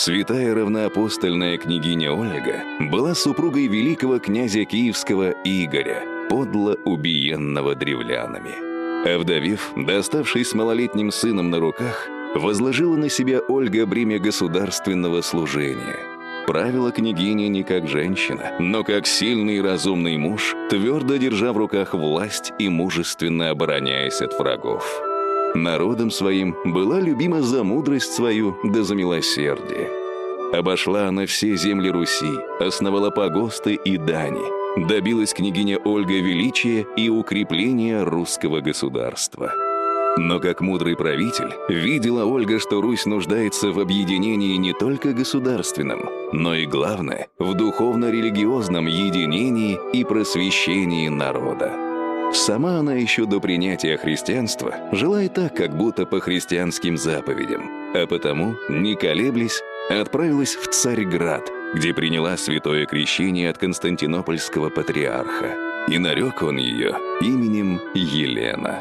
Святая равноапостольная княгиня Ольга была супругой великого князя Киевского Игоря, подло убиенного древлянами. Овдовев, доставшись малолетним сыном на руках, возложила на себя Ольга бремя государственного служения. Правила княгиня не как женщина, но как сильный и разумный муж, твердо держа в руках власть и мужественно обороняясь от врагов. Народом своим была любима за мудрость свою да за милосердие. Обошла она все земли Руси, основала погосты и дани, добилась княгиня Ольга величия и укрепления русского государства. Но как мудрый правитель, видела Ольга, что Русь нуждается в объединении не только государственном, но и, главное, в духовно-религиозном единении и просвещении народа. Сама она еще до принятия христианства жила и так, как будто по христианским заповедям, а потому, не колеблясь, отправилась в Царьград, где приняла святое крещение от константинопольского патриарха, и нарек он ее именем Елена.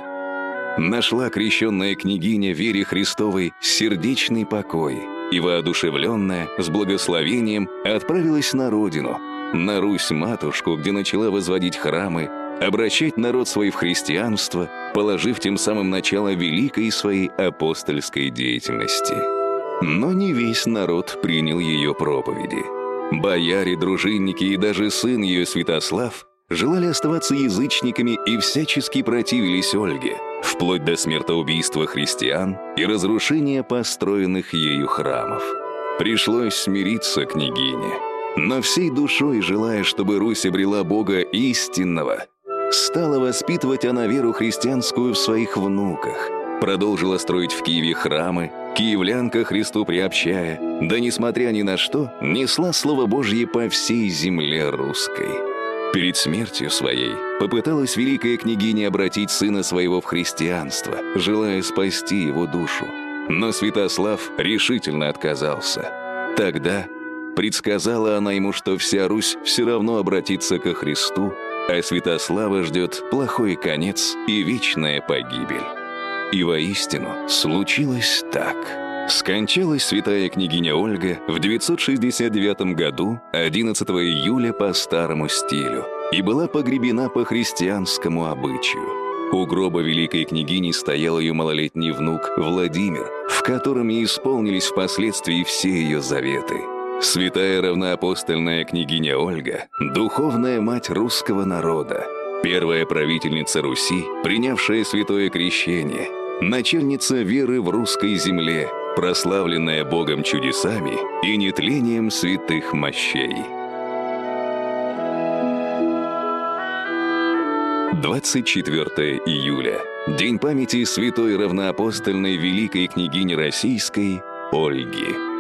Нашла крещенная княгиня вере Христовой сердечный покой и, воодушевленная, с благословением, отправилась на родину, на Русь-матушку, где начала возводить храмы, обращать народ свой в христианство, положив тем самым начало великой своей апостольской деятельности. Но не весь народ принял ее проповеди. Бояре, дружинники и даже сын ее Святослав желали оставаться язычниками и всячески противились Ольге, вплоть до смертоубийства христиан и разрушения построенных ею храмов. Пришлось смириться княгине, но всей душой желая, чтобы Русь обрела Бога истинного, стала воспитывать она веру христианскую в своих внуках, продолжила строить в Киеве храмы, киевлян ко Христу приобщая, да, несмотря ни на что, несла Слово Божье по всей земле русской. Перед смертью своей попыталась великая княгиня обратить сына своего в христианство, желая спасти его душу. Но Святослав решительно отказался. Тогда предсказала она ему, что вся Русь все равно обратится ко Христу, а Святослава ждет плохой конец и вечная погибель. И воистину случилось так. Скончалась святая княгиня Ольга в 969 году, 11 июля по старому стилю, и была погребена по христианскому обычаю. У гроба великой княгини стоял ее малолетний внук Владимир, в котором и исполнились впоследствии все ее заветы. Святая равноапостольная княгиня Ольга – духовная мать русского народа, первая правительница Руси, принявшая святое крещение, начальница веры в русской земле, прославленная Богом чудесами и нетлением святых мощей. 24 июля – День памяти святой равноапостольной великой княгини российской Ольги.